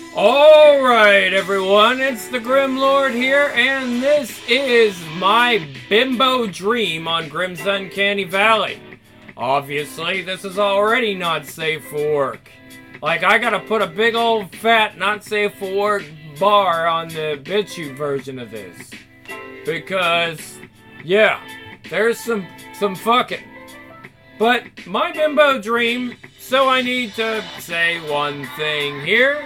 Alright everyone, it's the Grim Lord here, and this is my bimbo dream on Grim's Uncanny Valley. Obviously, this is already not safe for work. Like, I gotta put a big old fat not safe for work bar on the BitChute version of this. Because, yeah, there's some fucking. But my bimbo dream, so I need to say one thing here.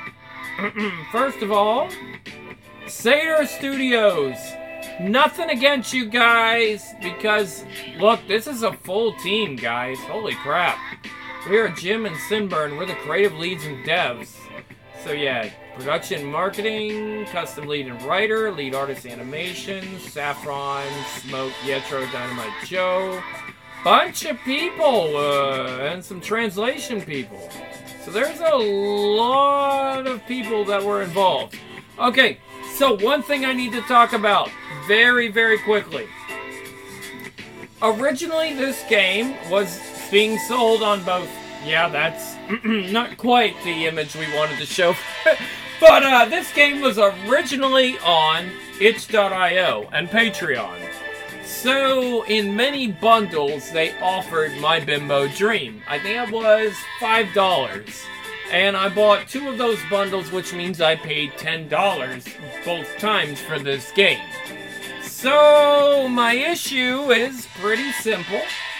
First of all, Seder Studios. Nothing against you guys, because, look, this is a full team, guys. Holy crap. We are Jim and Sinburn. We're the creative leads and devs. So, yeah, production, marketing, custom lead and writer, lead artist animation, Saffron, Smoke, Yetro, Dynamite Joe. Bunch of people, and some translation people. So there's a lot of people that were involved. Okay, so one thing I need to talk about very, very quickly. Originally, this game was being sold on both. Yeah, that's not quite the image we wanted to show. But this game was originally on itch.io and Patreon. So, in many bundles, they offered my bimbo dream. I think it was $5. And I bought 2 of those bundles, which means I paid $10 both times for this game. So, my issue is pretty simple.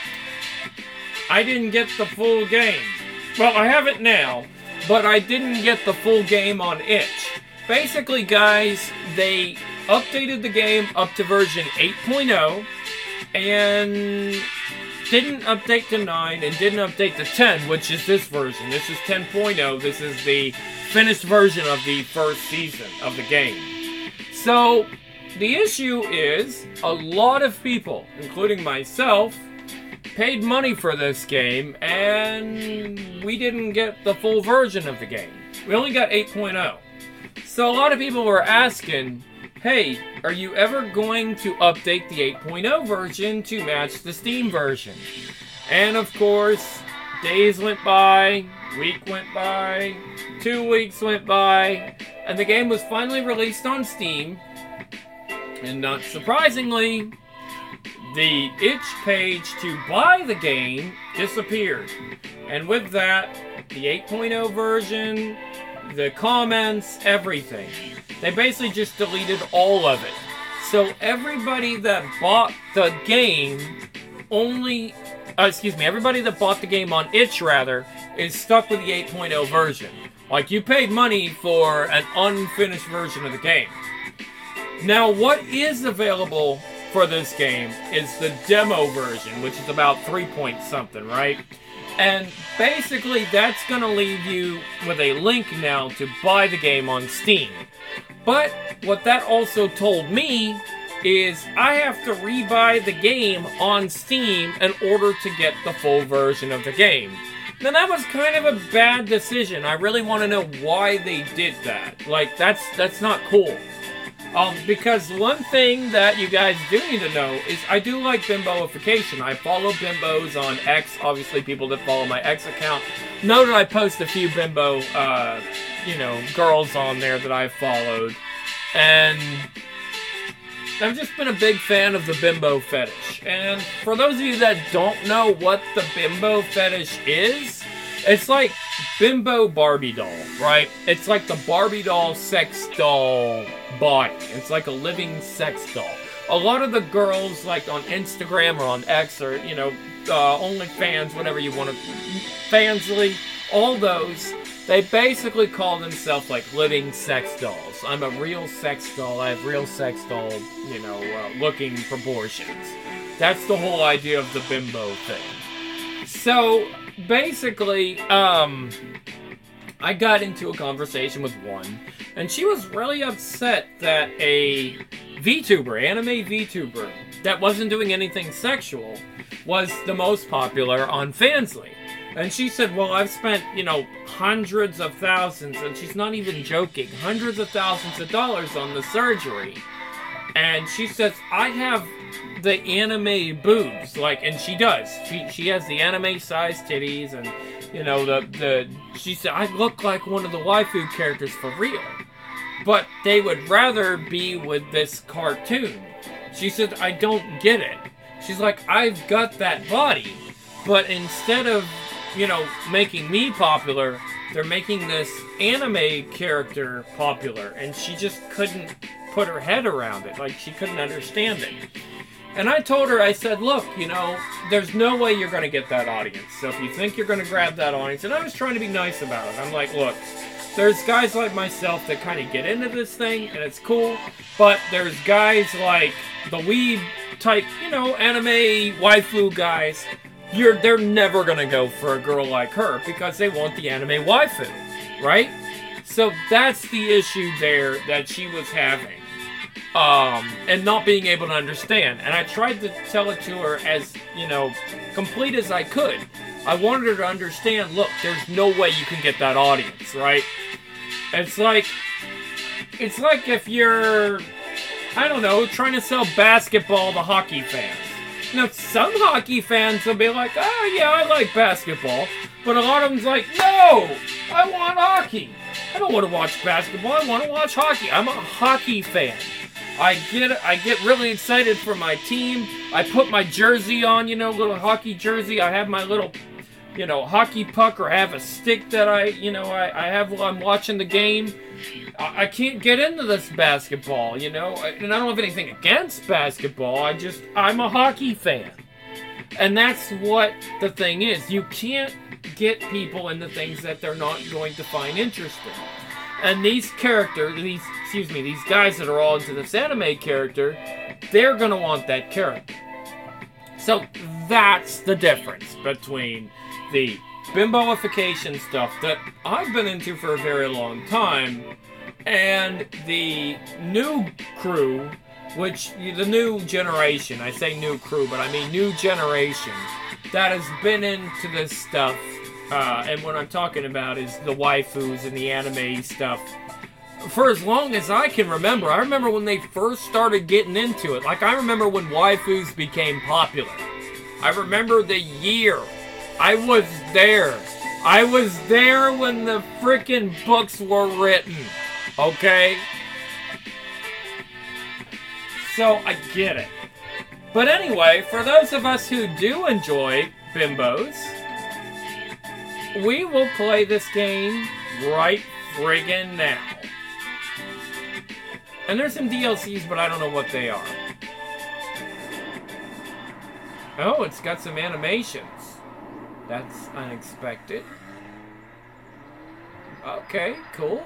I didn't get the full game. Well, I have it now, but I didn't get the full game on itch. Basically, guys, they updated the game up to version 8.0 and didn't update to 9 and didn't update to 10, which is this version. This is 10.0. This is the finished version of the first season of the game. So, the issue is a lot of people, including myself, paid money for this game, and we didn't get the full version of the game. We only got 8.0. So a lot of people were asking, hey, are you ever going to update the 8.0 version to match the Steam version? And of course, days went by, week went by, 2 weeks went by, and the game was finally released on Steam. And not surprisingly, the itch page to buy the game disappeared. And with that, the 8.0 version, the comments, everything. They basically just deleted all of it. So everybody that bought the game everybody that bought the game on itch, rather, is stuck with the 8.0 version. Like, you paid money for an unfinished version of the game. Now, what is available for this game is the demo version, which is about 3 point something, right? And basically, that's going to leave you with a link now to buy the game on Steam. But what that also told me is I have to rebuy the game on Steam in order to get the full version of the game. Now, that was kind of a bad decision. I really want to know why they did that. Like, that's not cool. Because one thing that you guys do need to know is I do like bimboification. I follow bimbos on X. Obviously, people that follow my X account know that I post a few bimbo, girls on there that I've followed. And I've just been a big fan of the bimbo fetish. And for those of you that don't know what the bimbo fetish is, it's like bimbo Barbie doll, right? It's like the Barbie doll sex doll body. It's like a living sex doll. A lot of the girls, like on Instagram or on X or, OnlyFans, whatever you want to, Fansly, all those, they basically call themselves like living sex dolls. I'm a real sex doll. I have real sex doll, looking proportions. That's the whole idea of the bimbo thing. So, basically, I got into a conversation with one, and she was really upset that a VTuber, anime VTuber, that wasn't doing anything sexual, was the most popular on Fansly. And she said, well, I've spent, hundreds of thousands, and she's not even joking, hundreds of thousands of dollars on the surgery. And she says, I have the anime boobs, and she does. She has the anime-sized titties, and she said, I look like one of the waifu characters for real. But they would rather be with this cartoon. She said, I don't get it. She's like, I've got that body. But instead of, making me popular, they're making this anime character popular. And she just couldn't put her head around it. Like, she couldn't understand it. And I told her, I said, look, there's no way you're going to get that audience. So if you think you're going to grab that audience, and I was trying to be nice about it. I'm like, look, there's guys like myself that kind of get into this thing, and it's cool. But there's guys like the weeb type, anime waifu guys. They're never going to go for a girl like her because they want the anime waifu, right? So that's the issue there that she was having. And not being able to understand. And I tried to tell it to her as, complete as I could. I wanted her to understand, look, there's no way you can get that audience, right? It's like if you're, I don't know, trying to sell basketball to hockey fans. Now, some hockey fans will be like, oh, yeah, I like basketball. But a lot of them's like, no, I want hockey. I don't want to watch basketball. I want to watch hockey. I'm a hockey fan. I get really excited for my team. I put my jersey on, little hockey jersey. I have my little, hockey puck, or I have a stick that I have while I'm watching the game. I can't get into this basketball, and I don't have anything against basketball. I'm a hockey fan. And that's what the thing is. You can't get people into things that they're not going to find interesting. And these characters, these guys that are all into this anime character, they're going to want that character. So that's the difference between the bimboification stuff that I've been into for a very long time and the new crew, the new generation, I say new crew, but I mean new generation, that has been into this stuff. And what I'm talking about is the waifus and the anime stuff. For as long as I can remember, I remember when they first started getting into it. Like, I remember when waifus became popular. I remember the year. I was there. I was there when the freaking books were written. Okay? So, I get it. But anyway, for those of us who do enjoy bimbos, we will play this game right friggin' now. And there's some DLCs, but I don't know what they are. Oh, it's got some animations. That's unexpected. Okay, cool.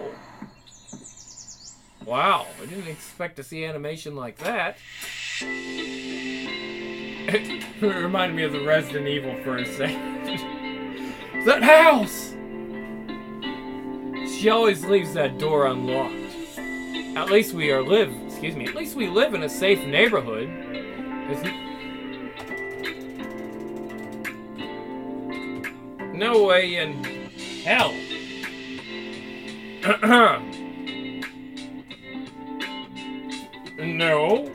Wow, I didn't expect to see animation like that. It reminded me of the Resident Evil for a second. That house! She always leaves that door unlocked. At least we live in a safe neighborhood. No way in hell. No.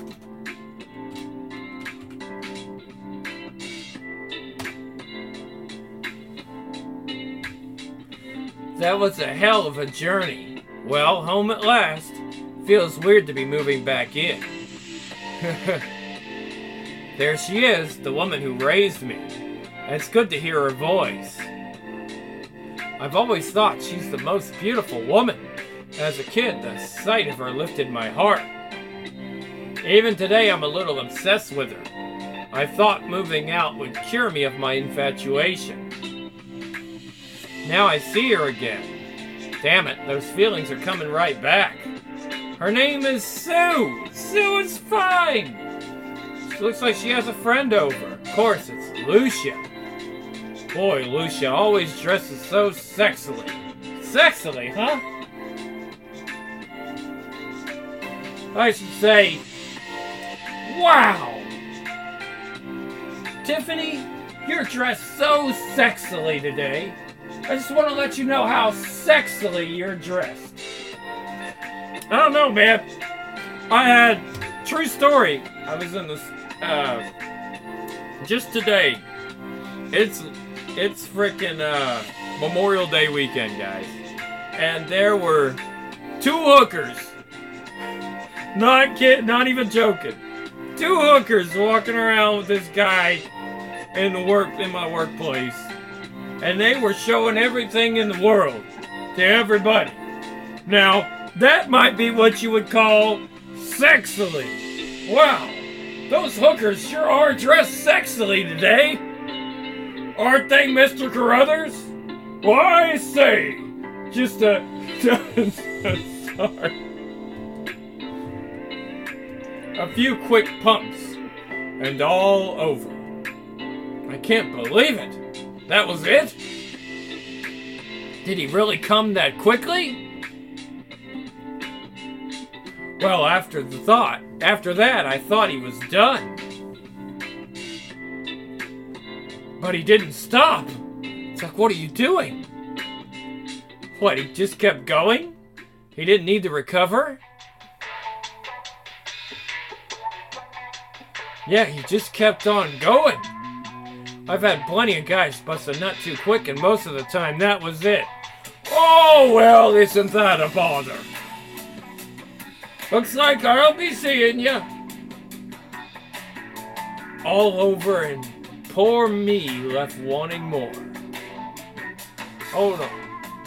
That was a hell of a journey. Well, home at last. Feels weird to be moving back in. There she is, the woman who raised me. It's good to hear her voice. I've always thought she's the most beautiful woman. As a kid, the sight of her lifted my heart. Even today, I'm a little obsessed with her. I thought moving out would cure me of my infatuation. Now I see her again. Damn it, those feelings are coming right back. Her name is Sue. Sue is fine. She looks like she has a friend over. Of course, it's Lucia. Boy, Lucia always dresses so sexily. Sexily, huh? I should say, wow! Tiffany, you're dressed so sexily today. I just want to let you know how sexily you're dressed. I don't know, man. I had, true story, I was in this, just today. It's It's frickin' Memorial Day weekend, guys. And there were 2 hookers. Not even joking. 2 hookers walking around with this guy in my workplace. And they were showing everything in the world to everybody. Now, that might be what you would call sexily. Wow, those hookers sure are dressed sexily today. Aren't they, Mr. Carruthers? Why, I say, just sorry. A few quick pumps, and all over. I can't believe it. That was it? Did he really come that quickly? Well, after that, I thought he was done. But he didn't stop. It's like, what are you doing? What, he just kept going? He didn't need to recover? Yeah, he just kept on going. I've had plenty of guys bust a nut too quick, and most of the time that was it. Oh, well, isn't that a bother? Looks like I'll be seeing ya. All over, and poor me left wanting more. Hold on.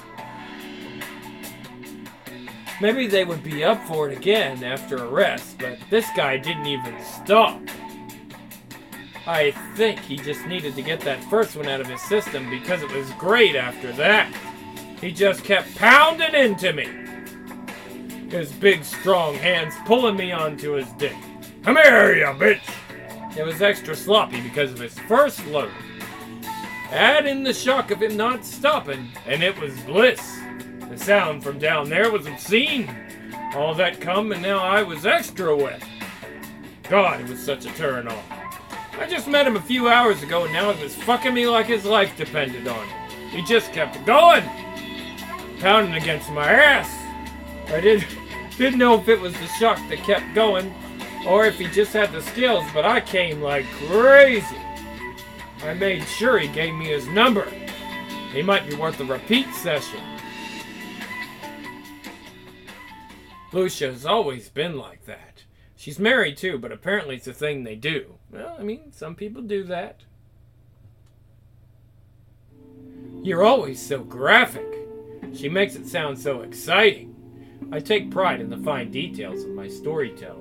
Maybe they would be up for it again after arrest, but this guy didn't even stop. I think he just needed to get that first one out of his system because it was great after that. He just kept pounding into me. His big, strong hands pulling me onto his dick. Come here, you bitch! It was extra sloppy because of his first load. Add in the shock of him not stopping, and it was bliss. The sound from down there was obscene. All that cum, and now I was extra wet. God, it was such a turn on. I just met him a few hours ago, and now he was fucking me like his life depended on it. He just kept going, pounding against my ass. I didn't know if it was the shock that kept going, or if he just had the skills, but I came like crazy. I made sure he gave me his number. He might be worth a repeat session. Lucia's always been like that. She's married too, but apparently it's a thing they do. Well, I mean, some people do that. You're always so graphic. She makes it sound so exciting. I take pride in the fine details of my storytelling.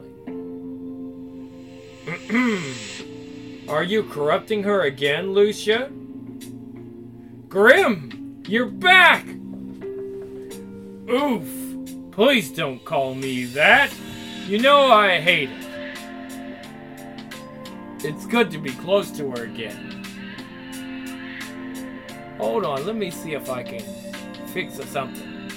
Are you corrupting her again, Lucia? Grim, you're back! Oof. Please don't call me that. You know I hate it. It's good to be close to her again. Hold on, let me see if I can fix something.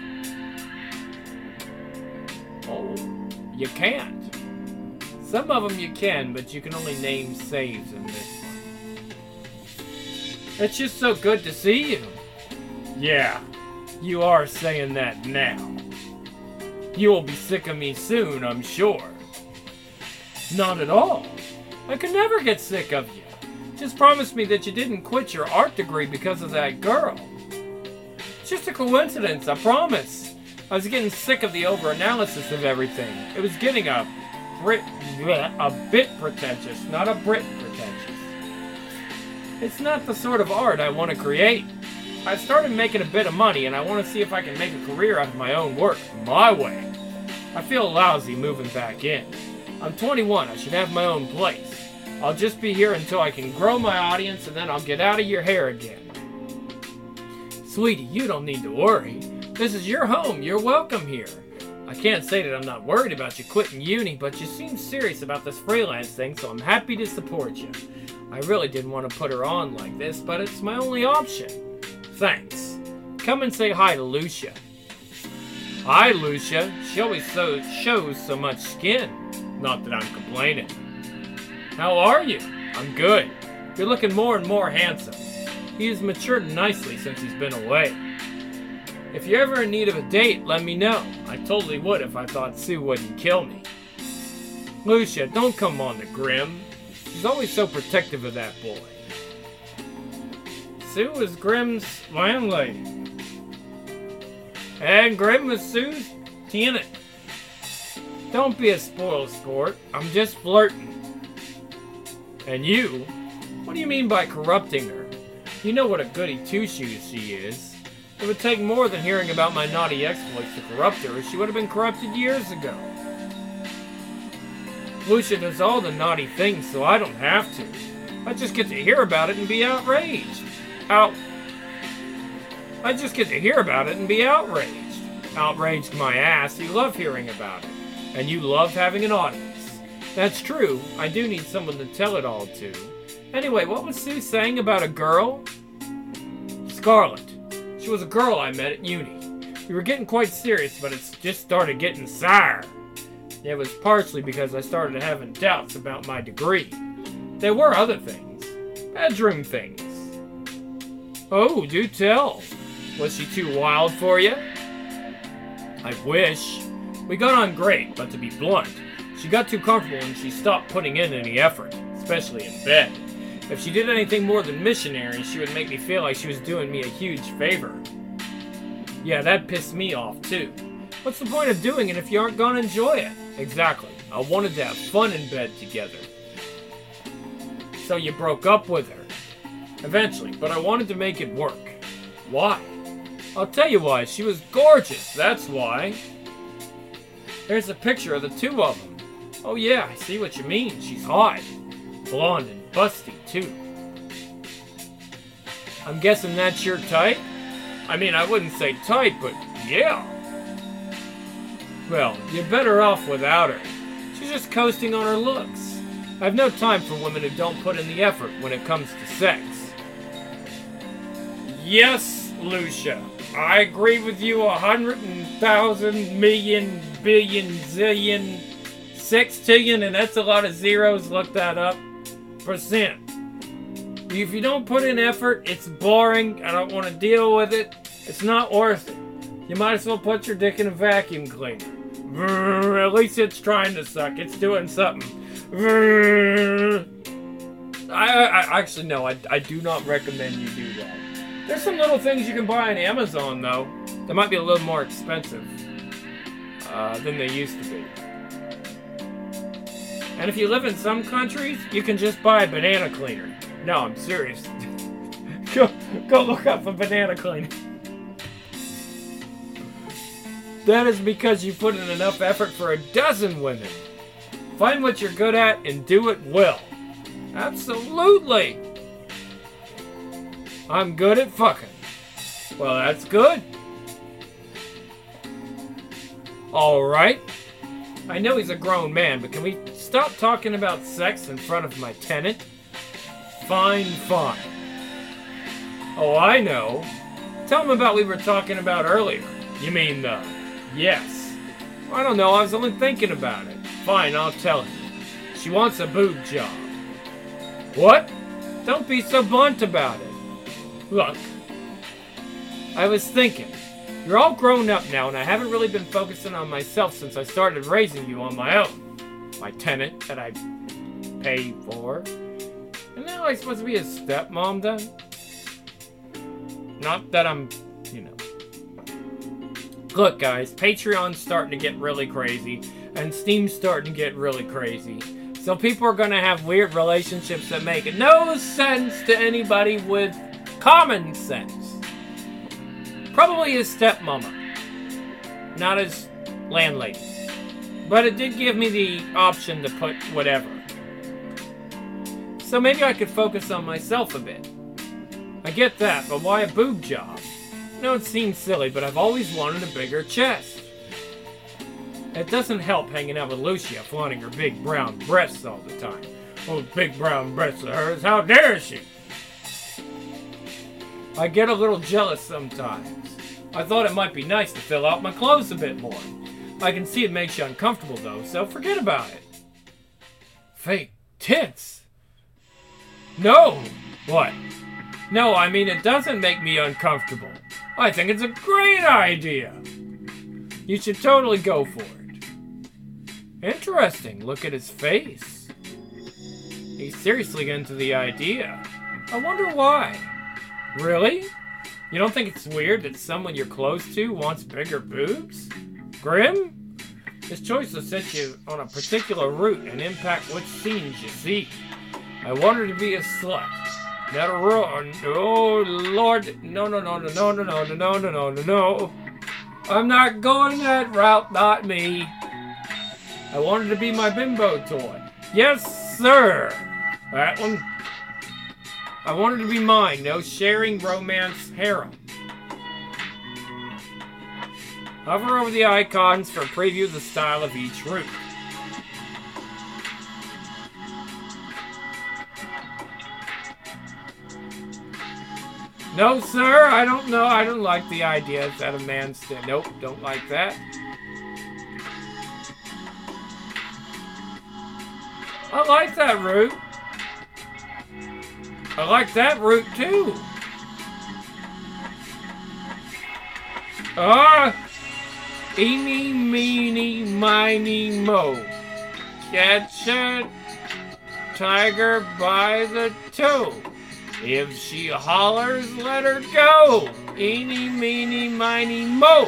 Oh, you can't. Some of them you can, but you can only name saves in this one. It's just so good to see you. Yeah, you are saying that now. You will be sick of me soon, I'm sure. Not at all. I could never get sick of you. Just promise me that you didn't quit your art degree because of that girl. It's just a coincidence, I promise. I was getting sick of the over-analysis of everything. It was getting a bit pretentious, not a Brit pretentious. It's not the sort of art I want to create. I started making a bit of money, and I want to see if I can make a career out of my own work, my way. I feel lousy moving back in. I'm 21, I should have my own place. I'll just be here until I can grow my audience, and then I'll get out of your hair again. Sweetie, you don't need to worry. This is your home, you're welcome here. I can't say that I'm not worried about you quitting uni, but you seem serious about this freelance thing, so I'm happy to support you. I really didn't want to put her on like this, but it's my only option. Thanks. Come and say hi to Lucia. Hi, Lucia. She always shows so much skin. Not that I'm complaining. How are you? I'm good. You're looking more and more handsome. He has matured nicely since he's been away. If you're ever in need of a date, let me know. I totally would if I thought Sue wouldn't kill me. Lucia, don't come on to Grim. She's always so protective of that boy. Sue was Grimm's landlady. And Grimm was Sue's tenant. Don't be a spoil sport. I'm just flirting. And you? What do you mean by corrupting her? You know what a goody two-shoes she is. It would take more than hearing about my naughty exploits to corrupt her. She would have been corrupted years ago. Lucia does all the naughty things, so I don't have to. I just get to hear about it and be outraged. I just get to hear about it and be outraged. Outraged my ass. You love hearing about it. And you love having an audience. That's true. I do need someone to tell it all to. Anyway, what was Sue saying about a girl? Scarlet. She was a girl I met at uni. We were getting quite serious, but it just started getting sour. It was partially because I started having doubts about my degree. There were other things. Bedroom things. Oh, do tell. Was she too wild for you? I wish. We got on great, but to be blunt, she got too comfortable and she stopped putting in any effort, especially in bed. If she did anything more than missionary, she would make me feel like she was doing me a huge favor. Yeah, that pissed me off too. What's the point of doing it if you aren't gonna enjoy it? Exactly. I wanted to have fun in bed together. So you broke up with her. Eventually, but I wanted to make it work. Why? I'll tell you why. She was gorgeous, that's why. There's a picture of the two of them. Oh yeah, I see what you mean. She's hot. Blonde and busty, too. I'm guessing that's your type? I mean, I wouldn't say type, but yeah. Well, you're better off without her. She's just coasting on her looks. I have no time for women who don't put in the effort when it comes to sex. Yes, Lucia. I agree with you 100,000 million billion zillion sextillion, and that's a lot of zeros, look that up, %. If you don't put in effort, it's boring, I don't want to deal with it, it's not worth it. You might as well put your dick in a vacuum cleaner. At least it's trying to suck, it's doing something. I actually, no, I do not recommend you do that. There's some little things you can buy on Amazon, though. They might be a little more expensive than they used to be. And if you live in some countries, you can just buy a banana cleaner. No, I'm serious. Go look up a banana cleaner. That is because you put in enough effort for a dozen women. Find what you're good at and do it well. Absolutely. I'm good at fucking. Well, that's good. Alright. I know he's a grown man, but can we stop talking about sex in front of my tenant? Fine, fine. Oh, I know. Tell him about what we were talking about earlier. You mean the... Yes. I don't know, I was only thinking about it. Fine, I'll tell him. She wants a boob job. What? Don't be so blunt about it. Look, I was thinking, you're all grown up now and I haven't really been focusing on myself since I started raising you on my own. My tenant that I pay for. And now I'm supposed to be a stepmom then? Not that I'm, you know. Look guys, Patreon's starting to get really crazy and Steam's starting to get really crazy. So people are going to have weird relationships that make no sense to anybody with common sense. Probably his stepmama, not his landlady. But it did give me the option to put whatever. So maybe I could focus on myself a bit. I get that, but why a boob job? No, it seems silly, but I've always wanted a bigger chest. It doesn't help hanging out with Lucia flaunting her big brown breasts all the time. Those big brown breasts of hers, how dare she? I get a little jealous sometimes. I thought it might be nice to fill out my clothes a bit more. I can see it makes you uncomfortable though, so forget about it. Fake tits? No! What? No, I mean it doesn't make me uncomfortable. I think it's a great idea. You should totally go for it. Interesting, look at his face. He's seriously into the idea. I wonder why. Really? You don't think it's weird that someone you're close to wants bigger boobs? Grim? This choice will set you on a particular route and impact which scenes you see. I want her to be a slut. Not a oh Lord, no. I'm not going that route, not me. I want her to be my bimbo toy. Yes, sir. That one. I want her to be mine. No sharing romance harem. Hover over the icons for a preview of the style of each route. No, sir, I don't know. I don't like the idea that a man stand. Nope, don't like that. I like that route. I like that route too. Eeny, meeny, miny, mo. Catch a tiger by the toe. If she hollers, let her go. Eeny, meeny, miny, mo.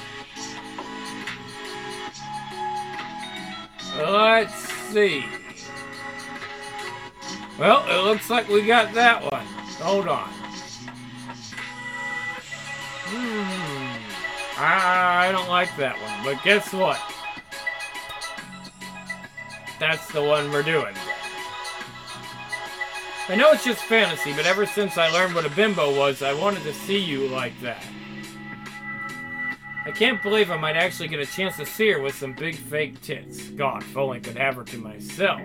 Let's see. Well, it looks like we got that one. Hold on. I don't like that one, but guess what? That's the one we're doing. I know it's just fantasy, but ever since I learned what a bimbo was, I wanted to see you like that. I can't believe I might actually get a chance to see her with some big fake tits. God, if only I could have her to myself.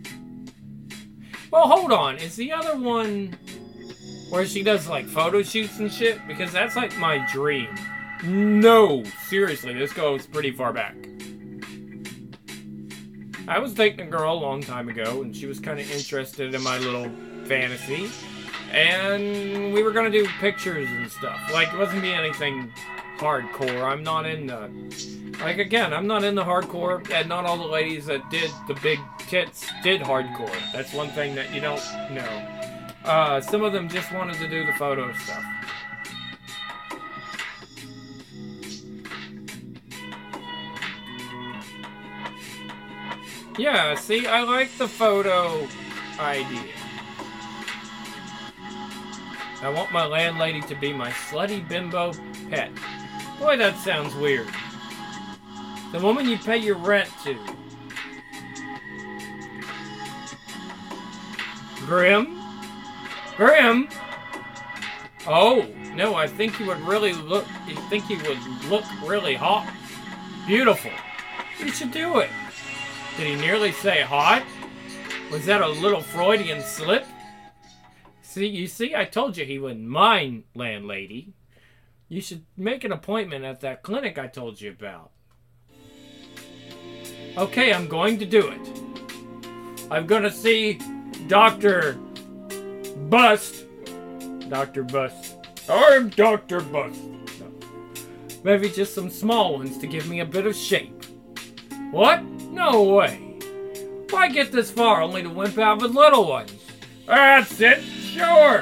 Well, hold on. Is the other one where she does, like, photo shoots and shit? Because that's, like, my dream. No, seriously, this goes pretty far back. I was dating a girl a long time ago, and she was kind of interested in my little fantasy. And we were going to do pictures and stuff. Like, it wasn't be anything hardcore. I'm not in the... Like, again, I'm not in the hardcore, and not all the ladies that did the big tits did hardcore. That's one thing that you don't know. Some of them just wanted to do the photo stuff. Yeah, see, I like the photo idea. I want my landlady to be my slutty bimbo pet. Boy, that sounds weird. The woman you pay your rent to. Grim? Grim? Oh, no, I think you would really look... You think you would look really hot. Beautiful. You should do it. Did he nearly say hot? Was that a little Freudian slip? You see, I told you he wouldn't mind, landlady. You should make an appointment at that clinic I told you about. Okay, I'm going to do it. I'm going to see Dr. Bust. Dr. Bust. I'm Dr. Bust. No. Maybe just some small ones to give me a bit of shape. What? No way. Why get this far only to wimp out with little ones? That's it. Sure.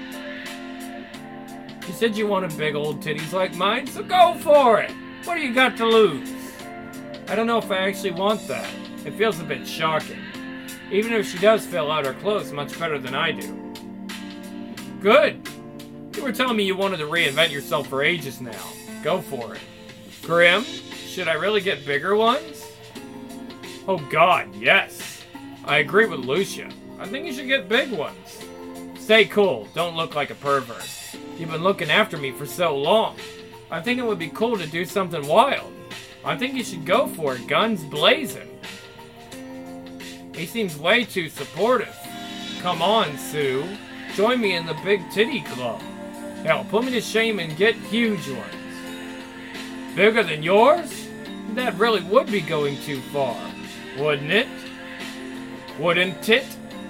You said you wanted big old titties like mine, so go for it. What do you got to lose? I don't know if I actually want that. It feels a bit shocking. Even if she does fill out her clothes much better than I do. Good. You were telling me you wanted to reinvent yourself for ages now. Go for it. Grim, should I really get bigger ones? Oh God, yes. I agree with Lucia. I think you should get big ones. Stay cool. Don't look like a pervert. You've been looking after me for so long. I think it would be cool to do something wild. I think you should go for it, guns blazing. He seems way too supportive. Come on, Sue. Join me in the big titty club. Hell, put me to shame and get huge ones. Bigger than yours? That really would be going too far, wouldn't it? Wouldn't it?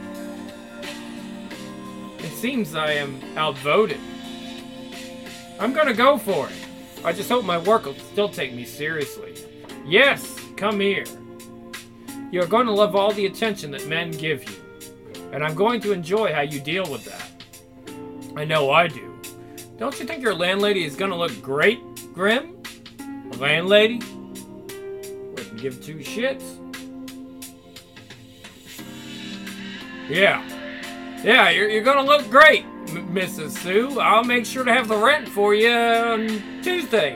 It seems I am outvoted. I'm gonna go for it. I just hope my work will still take me seriously. Yes, come here. You're going to love all the attention that men give you. And I'm going to enjoy how you deal with that. I know I do. Don't you think your landlady is gonna look great, Grim? A landlady? Wouldn't give two shits. Yeah. Yeah, you're gonna look great, Mrs. Sue. I'll make sure to have the rent for you on Tuesday.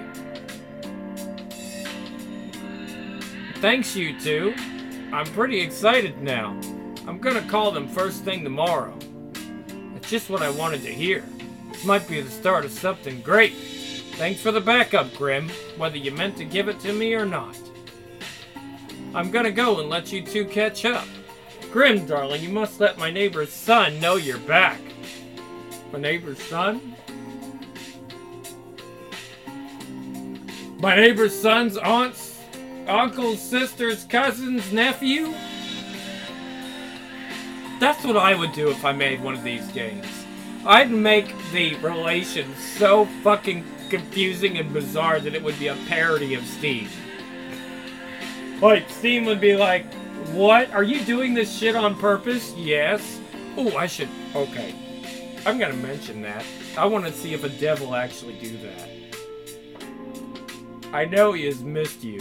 Thanks, you two. I'm pretty excited now. I'm gonna call them first thing tomorrow. It's just what I wanted to hear. This might be the start of something great. Thanks for the backup, Grim, whether you meant to give it to me or not. I'm gonna go and let you two catch up. Grim, darling, you must let my neighbor's son know you're back. My neighbor's son? My neighbor's son's aunts, uncles, sisters, cousins, nephew? That's what I would do if I made one of these games. I'd make the relations so fucking confusing and bizarre that it would be a parody of Steam. Like, Steam would be like, what? Are you doing this shit on purpose? Yes. Oh, I should... Okay. I'm gonna mention that. I want to see if a devil actually do that. I know he has missed you.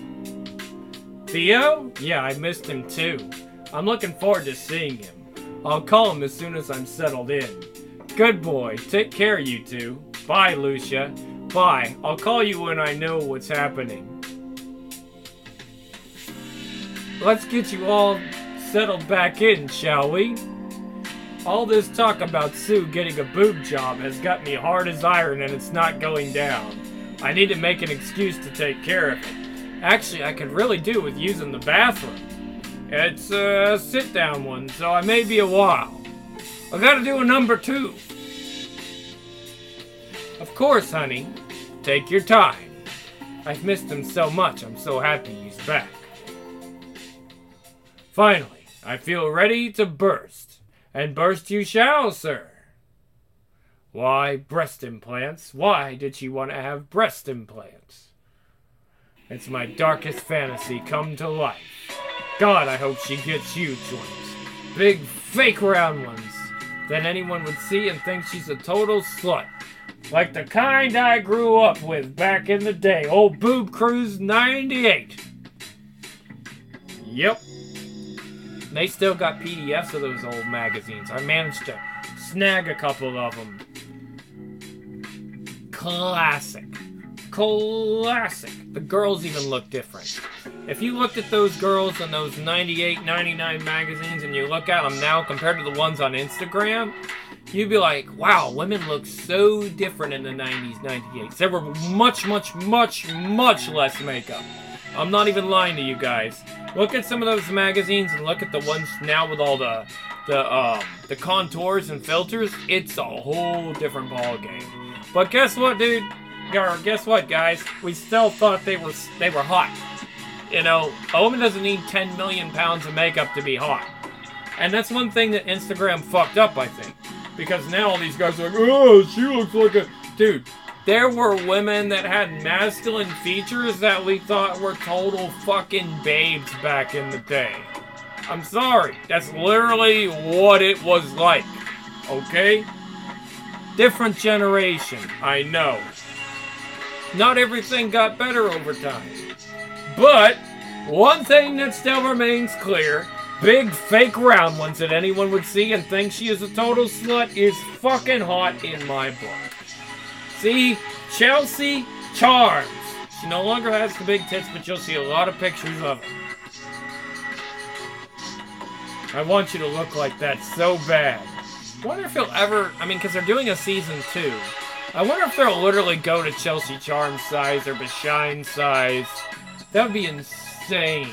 Theo? Yeah, I missed him too. I'm looking forward to seeing him. I'll call him as soon as I'm settled in. Good boy. Take care, you two. Bye, Lucia. Bye. I'll call you when I know what's happening. Let's get you all settled back in, shall we? All this talk about Sue getting a boob job has got me hard as iron and it's not going down. I need to make an excuse to take care of it. Actually, I could really do with using the bathroom. It's a sit-down one, so I may be a while. I gotta do a number 2. Of course, honey. Take your time. I've missed him so much, I'm so happy he's back. Finally, I feel ready to burst. And burst you shall, sir. Why breast implants? Why did she want to have breast implants? It's my darkest fantasy come to life. God, I hope she gets huge ones. Big, fake round ones. Then anyone would see and think she's a total slut. Like the kind I grew up with back in the day. Old Boob Cruise 98. Yep. They still got PDFs of those old magazines. I managed to snag a couple of them. Classic. Classic. The girls even look different. If you looked at those girls in those 98, 99 magazines and you look at them now compared to the ones on Instagram, you'd be like, wow, women look so different in the 90s, 98s. There were much, much, much, much less makeup. I'm not even lying to you guys. Look at some of those magazines and look at the ones now with all the contours and filters. It's a whole different ballgame. But guess what, dude? Or guess what, guys? We still thought they were hot. You know, a woman doesn't need 10 million pounds of makeup to be hot. And that's one thing that Instagram fucked up, I think. Because now all these guys are like, oh, she looks like a... Dude, there were women that had masculine features that we thought were total fucking babes back in the day. I'm sorry. That's literally what it was like. Okay? Different generation, I know. Not everything got better over time. But one thing that still remains clear, big fake round ones that anyone would see and think she is a total slut is fucking hot in my book. See, Chelsea Charms. She no longer has the big tits, but you'll see a lot of pictures of her. I want you to look like that so bad. I wonder if he'll ever, because they're doing a season 2. I wonder if they'll literally go to Chelsea Charms size or Bashine size. That would be insane.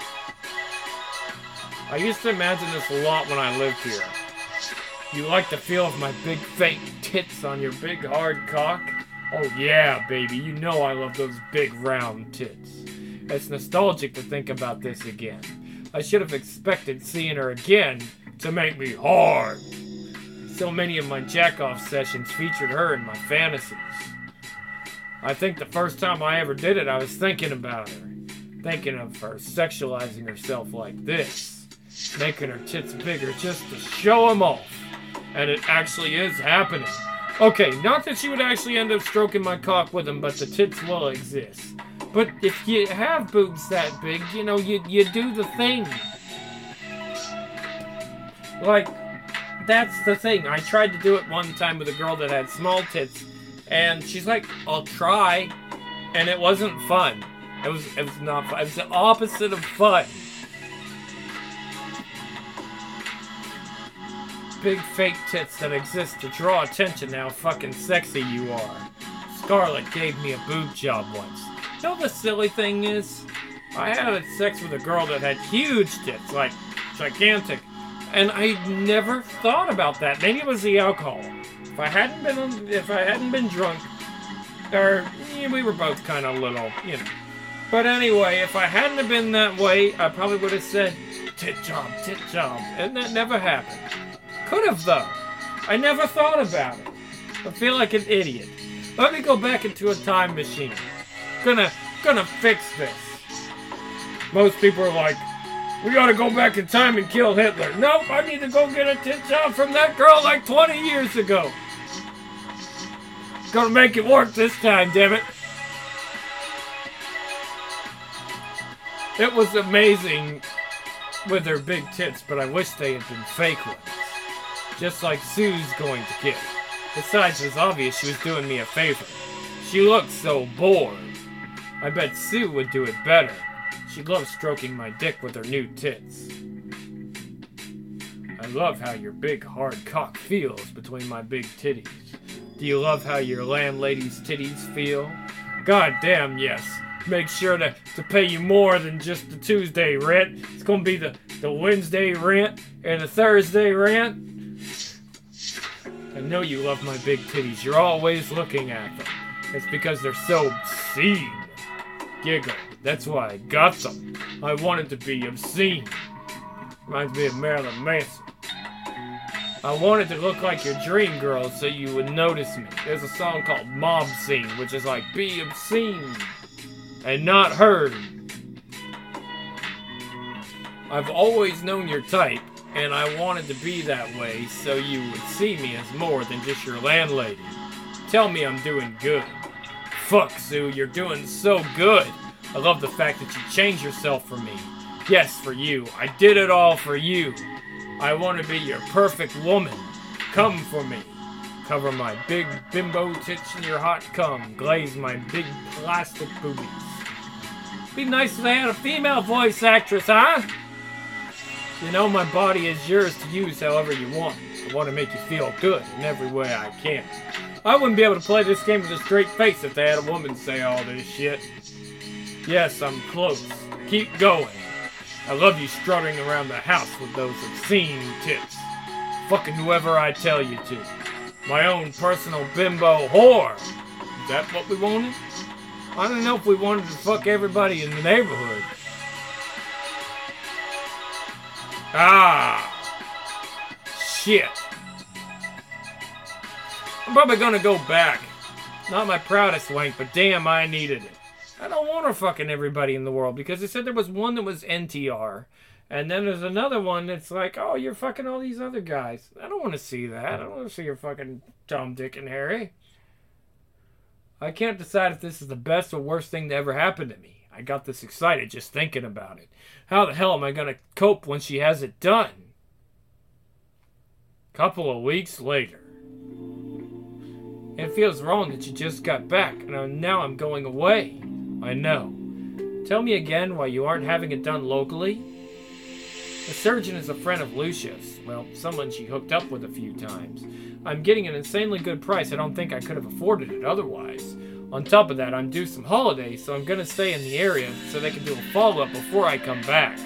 I used to imagine this a lot when I lived here. You like the feel of my big fake tits on your big hard cock? Oh yeah, baby, you know I love those big round tits. It's nostalgic to think about this again. I should have expected seeing her again to make me hard. So many of my jack-off sessions featured her in my fantasies. I think the first time I ever did it, I was thinking about her. Thinking of her sexualizing herself like this. Making her tits bigger just to show them off. And it actually is happening. Okay, not that she would actually end up stroking my cock with them, but the tits will exist. But if you have boobs that big, you know, you do the thing. Like, that's the thing. I tried to do it one time with a girl that had small tits, and she's like, I'll try. And it wasn't fun. It was not fun. It was the opposite of fun. Big fake tits that exist to draw attention to how fucking sexy you are. Scarlett gave me a boob job once. You know the silly thing is? I had sex with a girl that had huge tits, like gigantic. And I never thought about that. Maybe it was the alcohol. If I hadn't been drunk, or we were both kind of little, you know. But anyway, if I hadn't have been that way, I probably would have said, tit job, and that never happened. Could have though. I never thought about it. I feel like an idiot. Let me go back into a time machine. Gonna fix this. Most people are like, we gotta go back in time and kill Hitler. Nope, I need to go get a tit job from that girl like 20 years ago. Gonna make it work this time, damn it. It was amazing with her big tits, but I wish they had been fake ones. Just like Sue's going to get. Besides, it was obvious she was doing me a favor. She looked so bored. I bet Sue would do it better. She loves stroking my dick with her new tits. I love how your big hard cock feels between my big titties. Do you love how your landlady's titties feel? God damn, yes. Make sure to pay you more than just the Tuesday rent. It's gonna be the Wednesday rent and the Thursday rent. I know you love my big titties. You're always looking at them. It's because they're so obscene. Giggle. That's why I got them. I wanted to be obscene. Reminds me of Marilyn Manson. I wanted to look like your dream girl so you would notice me. There's a song called Mob Scene, which is like, be obscene and not heard. I've always known your type, and I wanted to be that way so you would see me as more than just your landlady. Tell me I'm doing good. Fuck, Sue, you're doing so good. I love the fact that you changed yourself for me. Yes, for you. I did it all for you. I want to be your perfect woman. Come for me. Cover my big bimbo tits in your hot cum. Glaze my big plastic boobies. Be nice if they had a female voice actress, huh? You know my body is yours to use however you want. I want to make you feel good in every way I can. I wouldn't be able to play this game with a straight face if they had a woman say all this shit. Yes, I'm close. Keep going. I love you strutting around the house with those obscene tits. Fucking whoever I tell you to. My own personal bimbo whore. Is that what we wanted? I don't know if we wanted to fuck everybody in the neighborhood. Ah. Shit. I'm probably gonna go back. Not my proudest wank, but damn, I needed it. I don't want her fucking everybody in the world, because they said there was one that was NTR. And then there's another one that's like, oh, you're fucking all these other guys. I don't want to see that. I don't want to see your fucking Tom, Dick, and Harry. I can't decide if this is the best or worst thing to ever happen to me. I got this excited just thinking about it. How the hell am I going to cope when she has it done? Couple of weeks later. It feels wrong that you just got back, and now I'm going away. I know. Tell me again why you aren't having it done locally? The surgeon is a friend of Lucia's. Well, someone she hooked up with a few times. I'm getting an insanely good price. I don't think I could have afforded it otherwise. On top of that, I'm due some holidays, so I'm going to stay in the area so they can do a follow-up before I come back.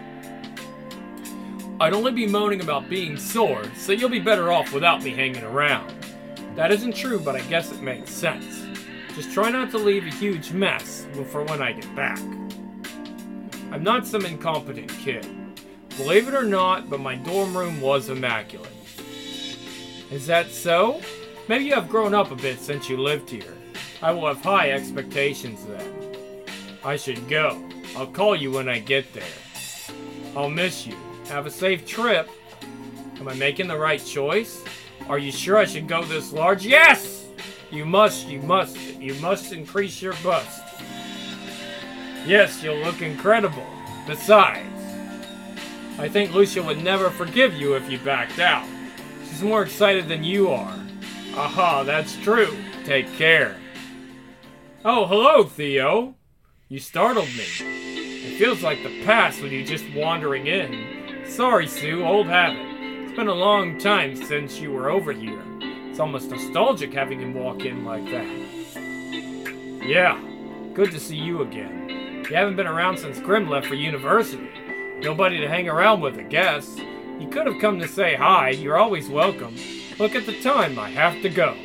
I'd only be moaning about being sore, so you'll be better off without me hanging around. That isn't true, but I guess it makes sense. Just try not to leave a huge mess for when I get back. I'm not some incompetent kid. Believe it or not, but my dorm room was immaculate. Is that so? Maybe you have grown up a bit since you lived here. I will have high expectations then. I should go. I'll call you when I get there. I'll miss you. Have a safe trip. Am I making the right choice? Are you sure I should go this large? Yes! You must increase your bust. Yes, you'll look incredible. Besides, I think Lucia would never forgive you if you backed out. She's more excited than you are. Aha, that's true. Take care. Oh, hello, Theo. You startled me. It feels like the past with you just wandering in. Sorry, Sue, old habit. It's been a long time since you were over here. It's almost nostalgic having him walk in like that. Yeah, good to see you again. You haven't been around since Grim left for university. Nobody to hang around with, I guess. You could have come to say hi. You're always welcome. Look at the time. I have to go.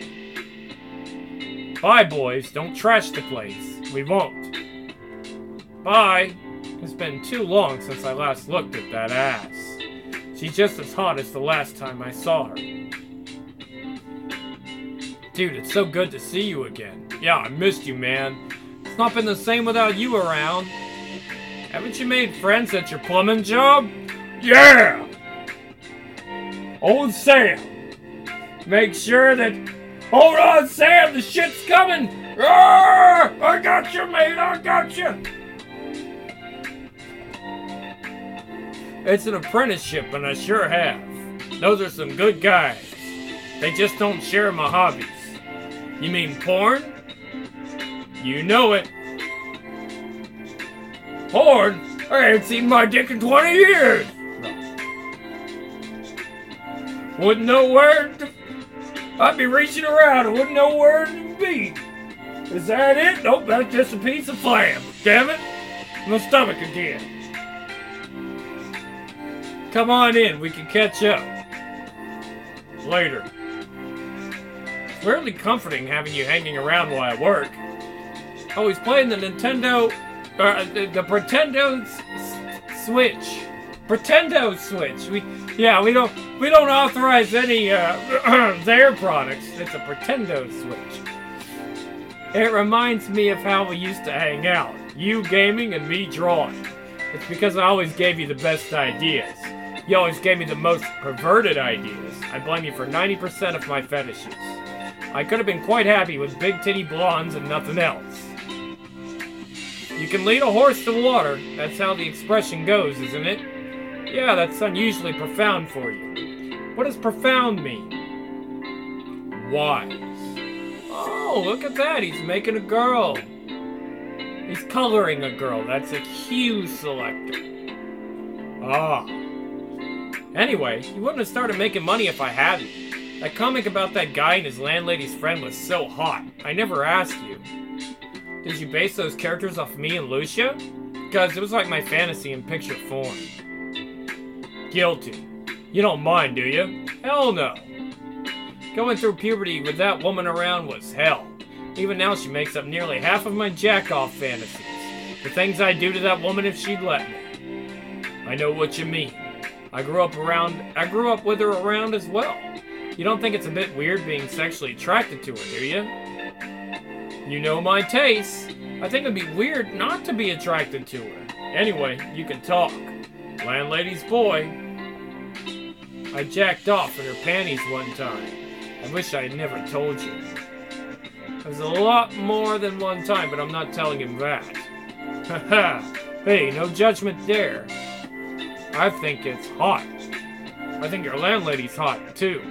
Bye, boys. Don't trash the place. We won't. Bye. It's been too long since I last looked at that ass. She's just as hot as the last time I saw her. Dude, it's so good to see you again. Yeah, I missed you, man. It's not been the same without you around. Haven't you made friends at your plumbing job? Yeah! Old Sam. Make sure that... Hold on, Sam! The shit's coming! Ah! I got you, mate! I got you! It's an apprenticeship, and I sure have. Those are some good guys. They just don't share my hobbies. You mean porn? You know it. Porn? I ain't seen my dick in 20 years! Wouldn't know where to... I'd be reaching around and wouldn't know where to be. Is that it? Nope, that's just a piece of flam. Damn it. My stomach again. Come on in, we can catch up. Later. It's weirdly comforting having you hanging around while I work. Oh, he's playing the Nintendo... the Pretendo Switch. Pretendo Switch. We don't authorize any their products. It's a Pretendo Switch. It reminds me of how we used to hang out. You gaming and me drawing. It's because I always gave you the best ideas. You always gave me the most perverted ideas. I blame you for 90% of my fetishes. I could have been quite happy with big titty blondes and nothing else. You can lead a horse to water. That's how the expression goes, isn't it? Yeah, that's unusually profound for you. What does profound mean? Wise. Oh, look at that. He's making a girl. He's coloring a girl. That's a hue selector. Ah. Anyway, you wouldn't have started making money if I hadn't. That comic about that guy and his landlady's friend was so hot. I never asked you. Did you base those characters off me and Lucia? Because it was like my fantasy in picture form. Guilty. You don't mind, do you? Hell no. Going through puberty with that woman around was hell. Even now she makes up nearly half of my jack-off fantasies. The things I'd do to that woman if she'd let me. I know what you mean. I grew up with her around as well. You don't think it's a bit weird being sexually attracted to her, do you? You know my tastes. I think it'd be weird not to be attracted to her. Anyway, you can talk. Landlady's boy. I jacked off in her panties one time. I wish I had never told you. It was a lot more than one time, but I'm not telling him that. Haha. Hey, no judgment there. I think it's hot. I think your landlady's hot, too.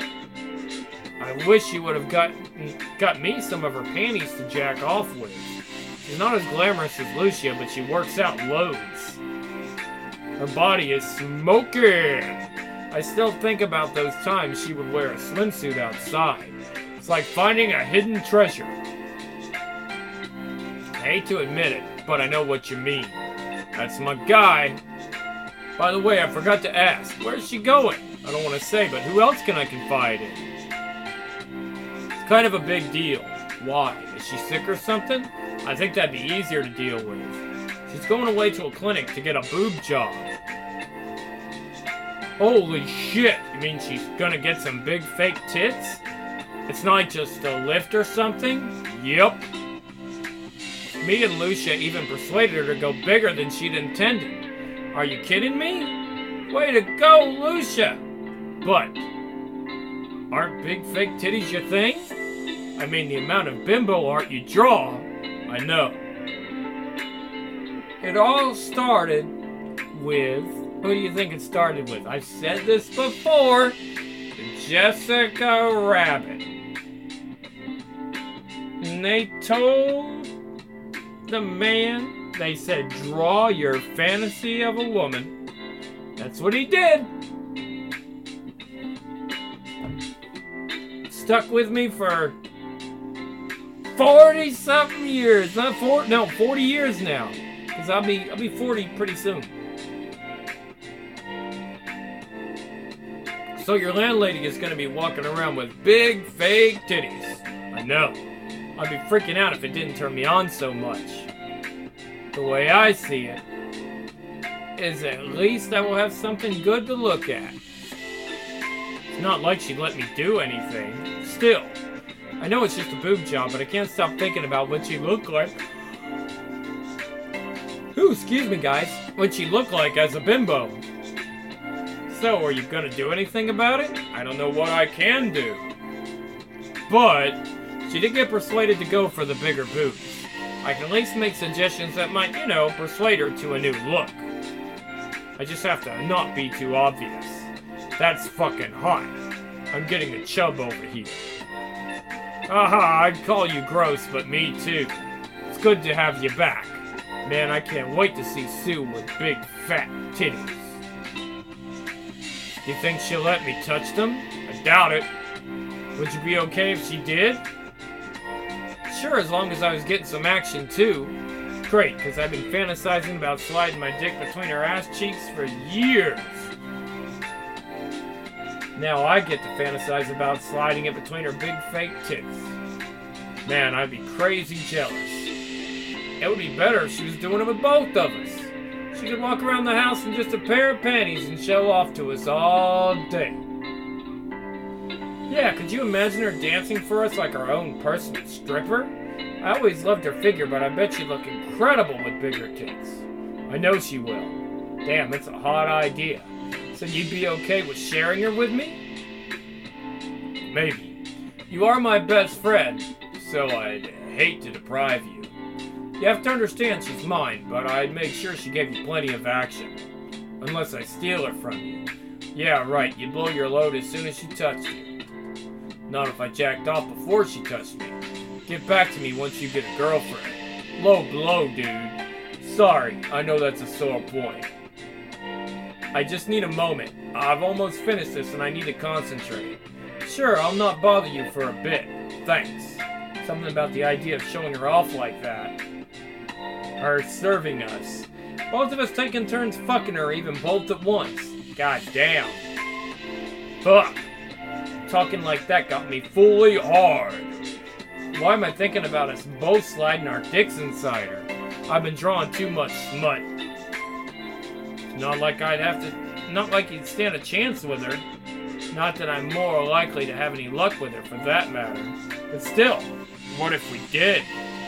I wish you would have got me some of her panties to jack off with. She's not as glamorous as Lucia, but she works out loads. Her body is smoking. I still think about those times she would wear a swimsuit outside. It's like finding a hidden treasure. I hate to admit it, but I know what you mean. That's my guy. By the way, I forgot to ask, where's she going? I don't want to say, but who else can I confide in? It's kind of a big deal. Why? Is she sick or something? I think that'd be easier to deal with. She's going away to a clinic to get a boob job. Holy shit! You mean she's gonna get some big fake tits? It's not just a lift or something? Yep. Me and Lucia even persuaded her to go bigger than she'd intended. Are you kidding me? Way to go, Lucia! But Aren't big fake titties your thing? I mean, the amount of bimbo art you draw, I know. It all started with, who do you think it started with? I've said this before, Jessica Rabbit. And they told the man, they said, draw your fantasy of a woman. That's what he did. Stuck with me for 40-something years. 40 years now. Because I'll be 40 pretty soon. So your landlady is going to be walking around with big fake titties. I know. I'd be freaking out if it didn't turn me on so much. The way I see it is at least I will have something good to look at. It's not like she'd let me do anything. Still, I know it's just a boob job, but I can't stop thinking about what she looked like. Ooh, excuse me, guys. What she looked like as a bimbo. So, are you gonna do anything about it? I don't know what I can do. But she did get persuaded to go for the bigger boobs. I can at least make suggestions that might, persuade her to a new look. I just have to not be too obvious. That's fucking hot. I'm getting a chub over here. Aha, I'd call you gross, but me too. It's good to have you back. Man, I can't wait to see Sue with big fat titties. You think she'll let me touch them? I doubt it. Would you be okay if she did? Sure, as long as I was getting some action too. Great, because I've been fantasizing about sliding my dick between her ass cheeks for years. Now I get to fantasize about sliding it between her big fake tits. Man, I'd be crazy jealous. It would be better if she was doing it with both of us. She could walk around the house in just a pair of panties and show off to us all day. Yeah, could you imagine her dancing for us like our own personal stripper? I always loved her figure, but I bet she'd look incredible with bigger tits. I know she will. Damn, that's a hot idea. So you'd be okay with sharing her with me? Maybe. You are my best friend, so I'd hate to deprive you. You have to understand she's mine, but I'd make sure she gave you plenty of action. Unless I steal her from you. Yeah, right, you'd blow your load as soon as she touched you. Not if I jacked off before she touched me. Get back to me once you get a girlfriend. Low blow, dude. Sorry, I know that's a sore point. I just need a moment. I've almost finished this and I need to concentrate. Sure, I'll not bother you for a bit. Thanks. Something about the idea of showing her off like that. Her serving us. Both of us taking turns fucking her even both at once. God damn. Fuck. Talking like that got me fully hard. Why am I thinking about us both sliding our dicks inside her? I've been drawing too much smut. Not like you'd stand a chance with her. Not that I'm more likely to have any luck with her for that matter. But still, what if we did?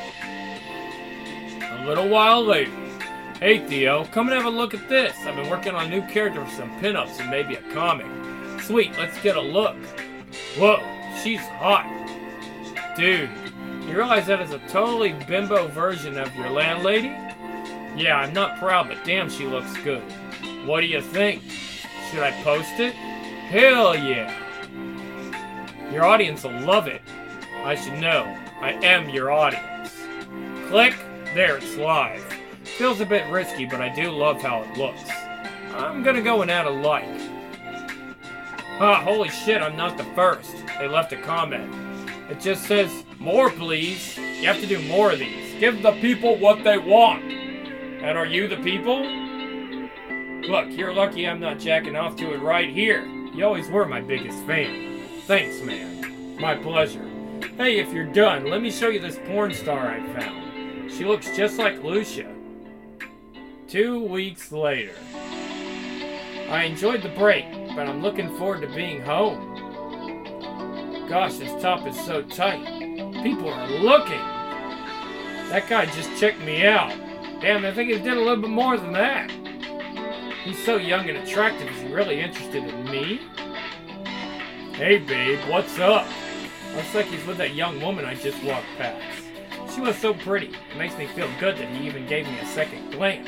A little while later. Hey Theo, come and have a look at this. I've been working on a new character for some pinups and maybe a comic. Sweet, let's get a look. Whoa, she's hot. Dude, you realize that is a totally bimbo version of your landlady? Yeah, I'm not proud, but damn, she looks good. What do you think? Should I post it? Hell yeah! Your audience will love it. I should know. I am your audience. Click. There, it's live. Feels a bit risky, but I do love how it looks. I'm gonna go and add a like. Ah, holy shit, I'm not the first. They left a comment. It just says, more please. You have to do more of these. Give the people what they want. And are you the people? Look, you're lucky I'm not jacking off to it right here. You always were my biggest fan. Thanks, man. My pleasure. Hey, if you're done, let me show you this porn star I found. She looks just like Lucia. 2 weeks later. I enjoyed the break, but I'm looking forward to being home. Gosh, this top is so tight. People are looking. That guy just checked me out. Damn, I think he did a little bit more than that. He's so young and attractive. Is he really interested in me? Hey, babe, what's up? Looks like he's with that young woman I just walked past. She was so pretty. It makes me feel good that he even gave me a second glance.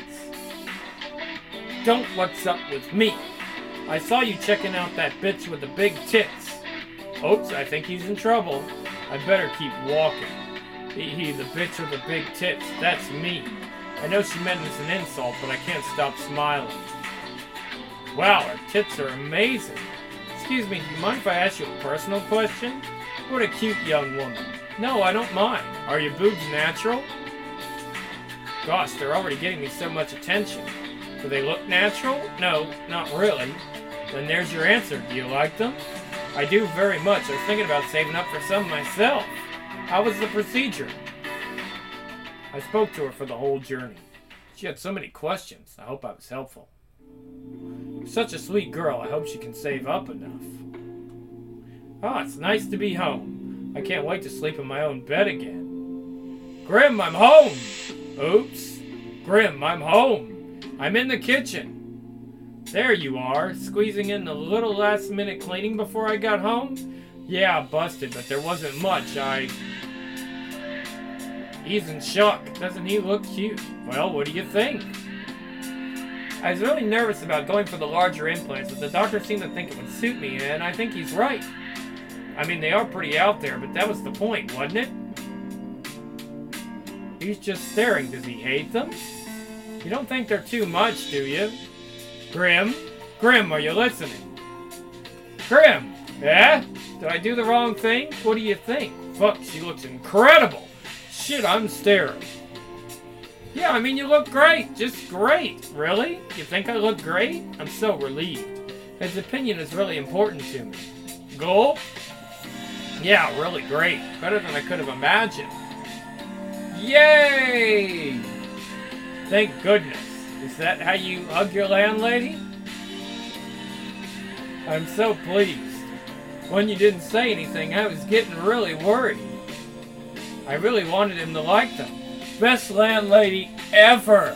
Don't what's up with me. I saw you checking out that bitch with the big tits. Oops, I think he's in trouble. I better keep walking. The bitch with the big tits, that's me. I know she meant it as an insult, but I can't stop smiling. Wow, her tits are amazing. Excuse me, do you mind if I ask you a personal question? What a cute young woman. No, I don't mind. Are your boobs natural? Gosh, they're already getting me so much attention. Do they look natural? No, not really. Then there's your answer. Do you like them? I do very much. I was thinking about saving up for some myself. How was the procedure? I spoke to her for the whole journey. She had so many questions. I hope I was helpful. You're such a sweet girl. I hope she can save up enough. Oh, it's nice to be home. I can't wait to sleep in my own bed again. Grim, I'm home! Oops. Grim, I'm home. I'm in the kitchen. There you are, squeezing in the little last-minute cleaning before I got home? Yeah, busted, but there wasn't much. He's in shock. Doesn't he look cute? Well, what do you think? I was really nervous about going for the larger implants, but the doctor seemed to think it would suit me, and I think he's right. I mean, they are pretty out there, but that was the point, wasn't it? He's just staring. Does he hate them? You don't think they're too much, do you? Grim? Grim, are you listening? Grim! Yeah? Did I do the wrong thing? What do you think? Fuck, she looks incredible! Shit, I'm staring. Yeah, I mean, you look great. Just great. Really? You think I look great? I'm so relieved. His opinion is really important to me. Gulp? Yeah, really great. Better than I could have imagined. Yay! Thank goodness. Is that how you hug your landlady? I'm so pleased. When you didn't say anything, I was getting really worried. I really wanted him to like them. Best landlady ever!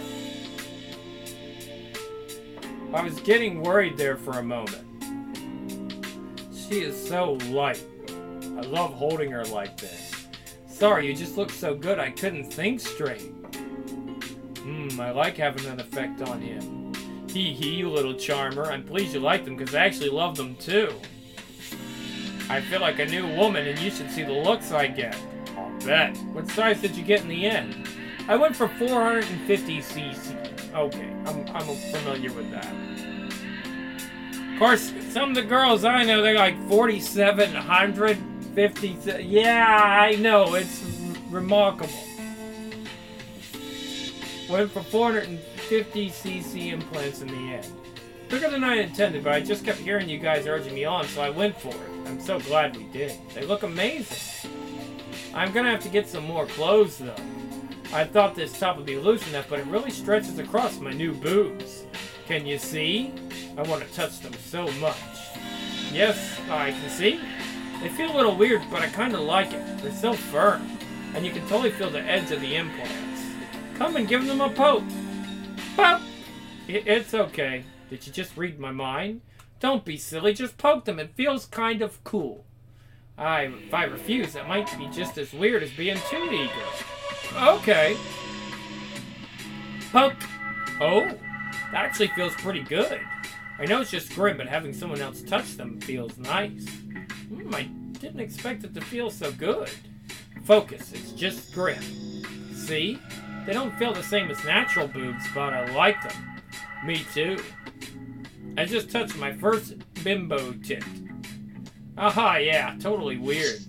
I was getting worried there for a moment. She is so light. I love holding her like this. Sorry, you just look so good I couldn't think straight. I like having that effect on him. Hee hee, you little charmer. I'm pleased you like them because I actually love them too. I feel like a new woman and you should see the looks I get. I'll bet. What size did you get in the end? I went for 450cc. Okay, I'm familiar with that. Of course, some of the girls I know, they're like 4,750. Yeah, I know. It's remarkable. Went for 450cc implants in the end. Bigger than I intended, but I just kept hearing you guys urging me on, so I went for it. I'm so glad we did. They look amazing. I'm gonna have to get some more clothes, though. I thought this top would be loose enough, but it really stretches across my new boobs. Can you see? I want to touch them so much. Yes, I can see. They feel a little weird, but I kind of like it. They're so firm, and you can totally feel the edge of the implants. Come and give them a poke. Pop! It's okay. Did you just read my mind? Don't be silly, just poke them. It feels kind of cool. If I refuse, that might be just as weird as being too eager. Okay. Poke. Oh, that actually feels pretty good. I know it's just grim, but having someone else touch them feels nice. I didn't expect it to feel so good. Focus, it's just grim. See? They don't feel the same as natural boobs, but I like them. Me too. I just touched my first bimbo tit. Aha, yeah, totally weird.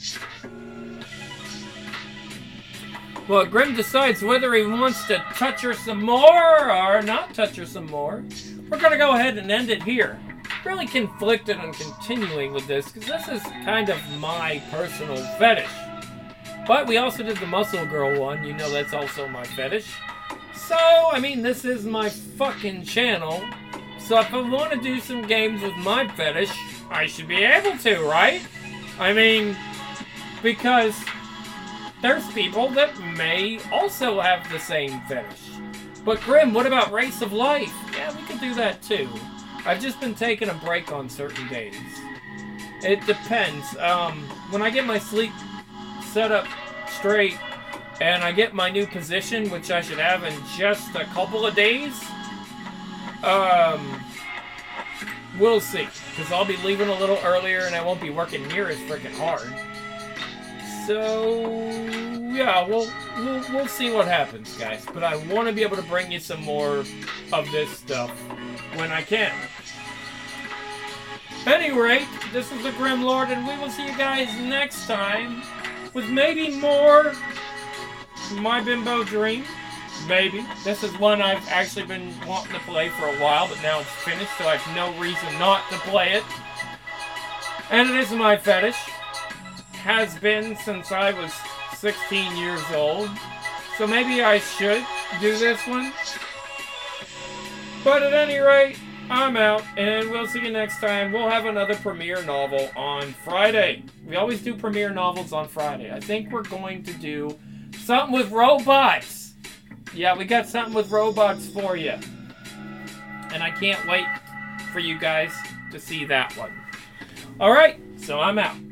Well, Grim decides whether he wants to touch her some more or not touch her some more. We're going to go ahead and end it here. Really conflicted on continuing with this because this is kind of my personal fetish. But we also did the Muscle Girl one. You know that's also my fetish. So, I mean, this is my fucking channel. So if I want to do some games with my fetish, I should be able to, right? I mean, because there's people that may also have the same fetish. But Grim, what about Race of Life? Yeah, we could do that too. I've just been taking a break on certain days. It depends. When I get my sleep set up straight and I get my new position, which I should have in just a couple of days, we'll see. Because I'll be leaving a little earlier and I won't be working near as freaking hard. So, yeah, we'll see what happens, guys. But I want to be able to bring you some more of this stuff when I can. At any rate, this is the Grim Lord, and we will see you guys next time with maybe more My Bimbo Dream. Maybe. This is one I've actually been wanting to play for a while, but now it's finished, so I have no reason not to play it. And it is my fetish. Has been since I was 16 years old. So maybe I should do this one. But at any rate, I'm out, and we'll see you next time. We'll have another premiere novel on Friday. We always do premiere novels on Friday. I think we're going to do something with robots. Yeah, we got something with robots for you. And I can't wait for you guys to see that one. Alright, so I'm out.